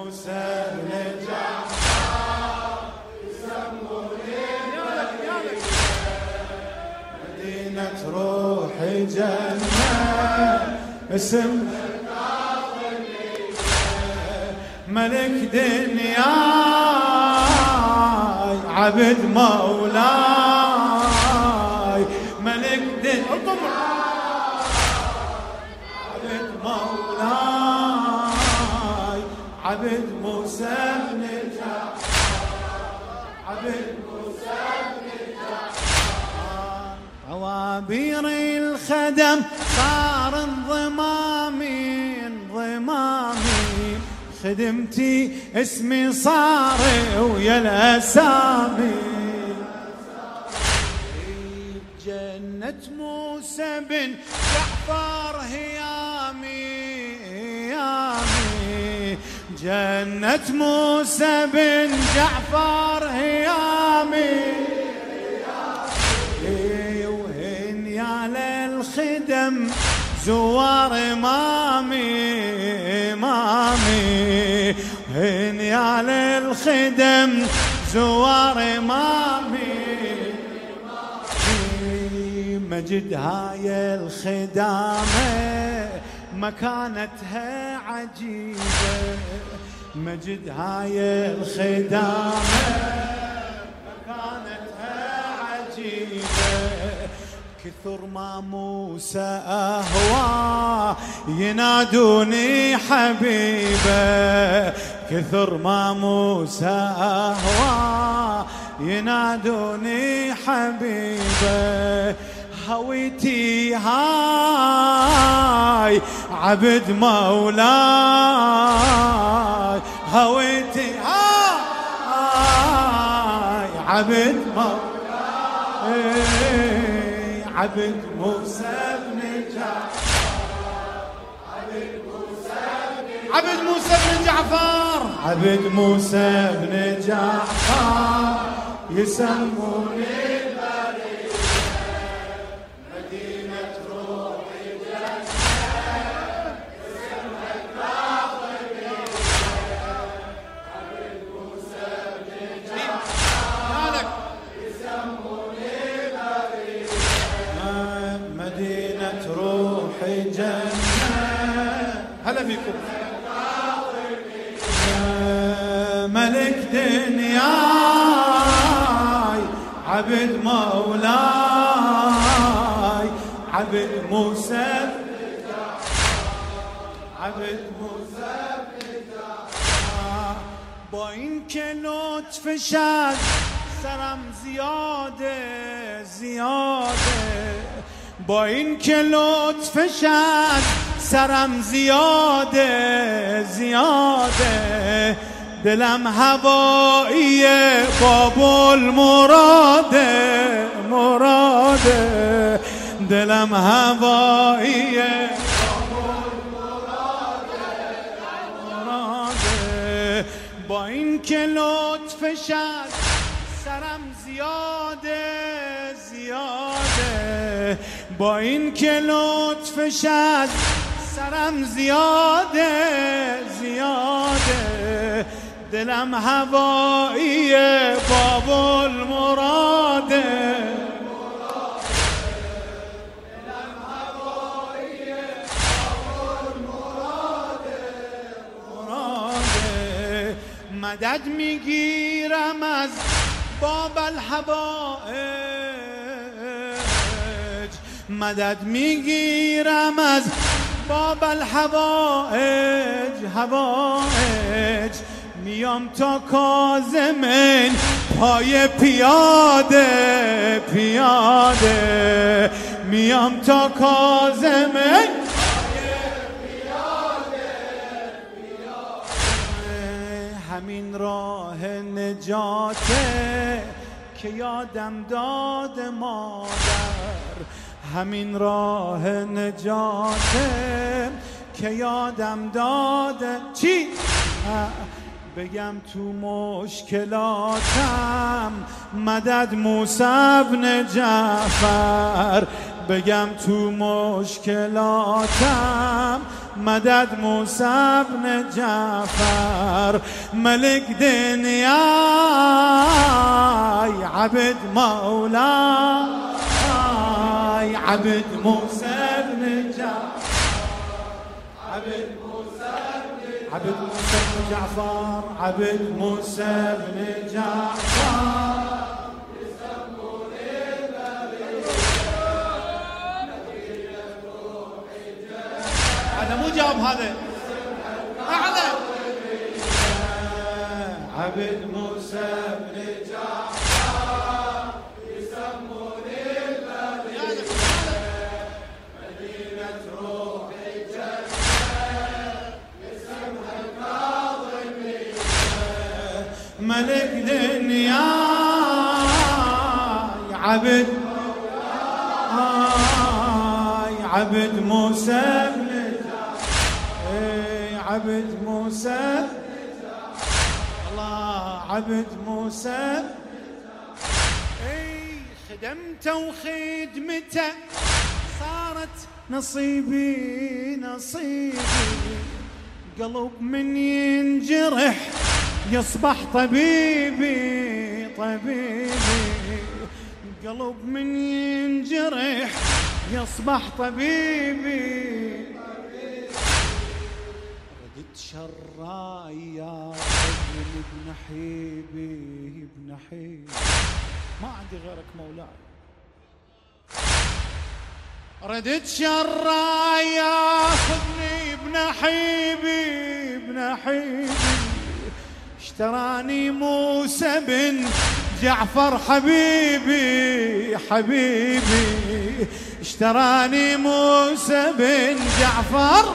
موسى بن جعفر يسموني مدينة روحي جنة اسم ملك دنياي عبد مولاي ملك دنياي عبد مولاي عبد موسى بن جعفر عبد موسى بن جعفر عوابير الخدم صار انضمامي خدمتي اسمي صار ويا الاسامي جنة موسى بن جعفر هيامي جنة موسى بن جعفر هيامي وهن يا للخدم زوار امامي هن يا للخدم زوار امامي مجد هاي الخدامة مكانتها عجيبة مجد هاي الخدامة مكانتها عجيبة كثر ما موسى أهوى ينادوني حبيبه كثر ما موسى أهوى ينادوني حبيبه هويتي هاي عبد مولاي هويتي هاي عبد مولاي عبد موسى بن جعفر عبد موسى بن جعفر عبد موسى بن جعفر يسموني مدينة روحي جنة اسمها الباطنية عبد موسى بن جعفر يسموني مدينة روحي جنة هلا بكم ملك دنياي عبد مولاي عبد موسى عبد موسى با این که لطف شد سرم زیاده با این که لطف شد سرم زیاده دلم هوایی باب المراده دلم هوایی باب المراده با این که لطف شد سرم زیاده با این که لطف شد سرم زیاده دلم هوایی باب المراده دلم هوایی باب المراده مدد میگیرم از باب الحوائج مدد میگیرم از باب الحوائج میام تا کاظمین پای پیاده میام تا کاظمین همین راه نجاته که یادم داد مادر همین راه نجاته که یادم داد چی؟ بگم تو مشکلاتم مدد موسی بن جعفر بگم تو مشکلاتم مدد موسی بن جعفر بشر ملك دنياي عبد مولاي عبد موسى بن جعفر عبد موسى بن جعفر عبد موسى بن جعفر هذا مو جواب هذا أعلى عبد موسى بن جعفر يسموني البرية مدينة روح الجنة يسمها الكاظمية ملك دنياي عبد عبد موسى بن عبد موسى الله عبد موسى خدمته وخدمته صارت نصيبي قلب من ينجرح يصبح طبيبي قلب من ينجرح يصبح طبيبي ردت شرايا ابن حبيبي ما عندي غيرك مولاي ردت شرايا خذني ابن حبيبي اشتراني موسى بن جعفر حبيبي اشتراني موسى بن جعفر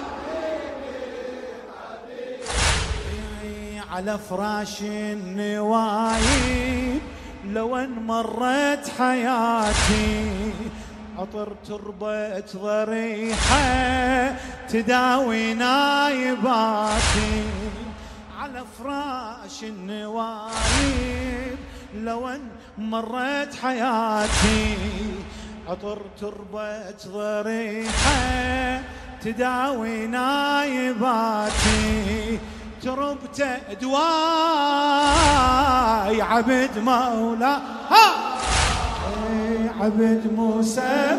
على فراش النوايب لو ان مرت حياتي عطر تربة ضريحة تداوي نايباتي على فراش النوايب لو ان مرت حياتي عطر تربة ضريحة تداوي نايباتي تربته دواي عبد مولا عبد موسى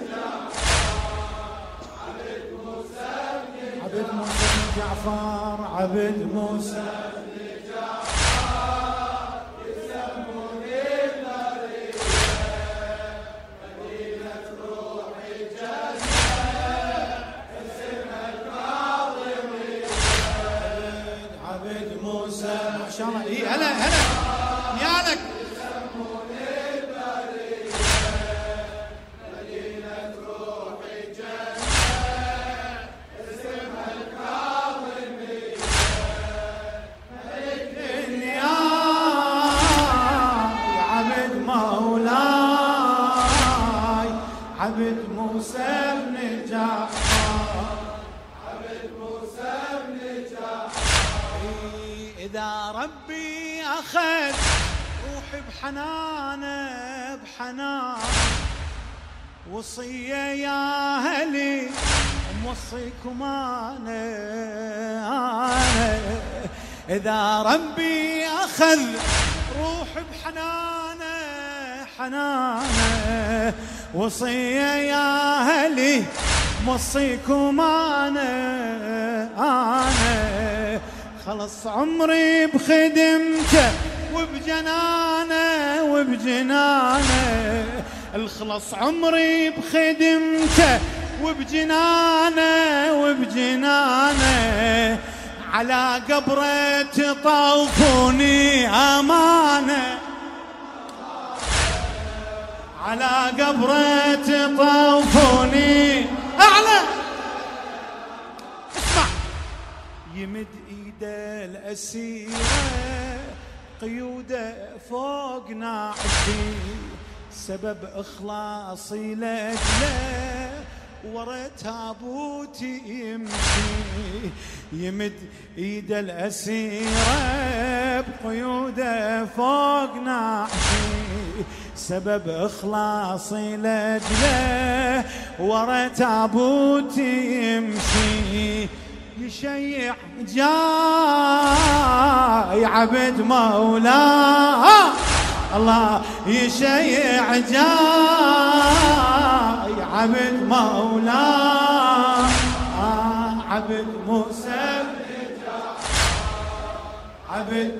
بن جعفر عبد موسى بن جعفر يسموني البرية مدينة روح الجنة اسمها الكاظمية عبد موسى ما شاء الله هلا نيالك يسموني البرية مدينة روح الجنة اسمها الكاظمية ملك الدنيا عبد مولاي عبد موسى بن جعفر عبد موسى بن جعفر إذا ربي أخذ روحي بحنانه وصية يا أهلي موصيكم أنا إذا ربي أخذ روحي بحنانه وصية يا أهلي موصيكم أنا خلص عمري بخدمته وبجنانه الخلص عمري بخدمته وبجنانه على قبره تطوفوني أمانة على قبره تطوفوني أعلى اسمع يمد ايده الأسيرة قيوده فوق ناعشي سبب إخلاصي لأجله ورا تابوتي يمشي يمد ايد الأسيرة بقيوده فوق ناعشي سبب إخلاصي لأجله ورا تابوتي يمشي يشيع جاه ای عبد مولا الله يشيع جا ای عبد مولا عبد موسى عبد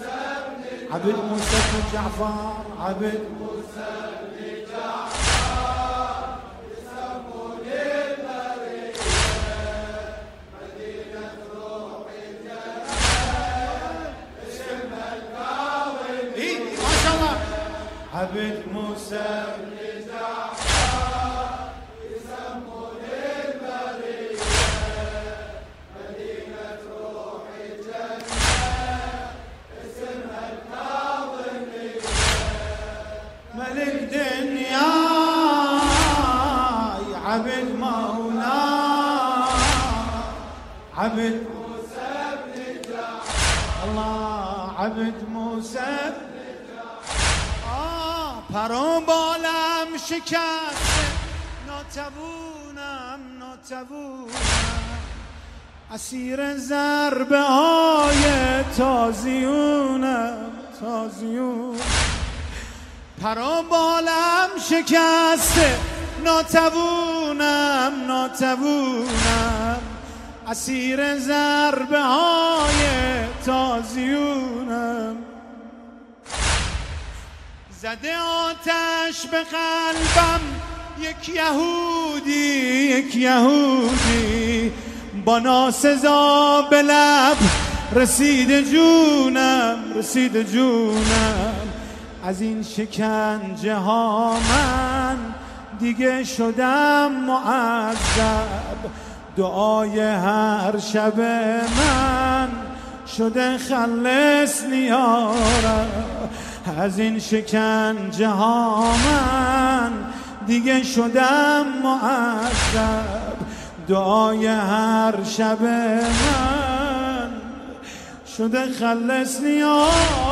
موسى بن جعفر عبد موسى بن جعفر يسمون المريض مدينة روح الجنة اسم الكاظم ما شاء الله عبد موسى بن جعفر يسمون المريض مدينة روح الجنة ملك دنيا عبد مولا عبد موسى بن جعفر الله عبد موسى بن جعفر پرو بالم شکست ناتوانم اسیر ضربه های تازیونم پرو بالم شکسته ناتوانم اسیر ضربه های تازیونم زده آتش به قلبم یک یهودی با ناسزا به لب رسید جونم از این شکنجه ها من دیگه شدم معذب دعای هر شب من شده خلصنی یا رب از این شکنجه ها من دیگه شدم معذب دعای هر شب من شده خلصنی یا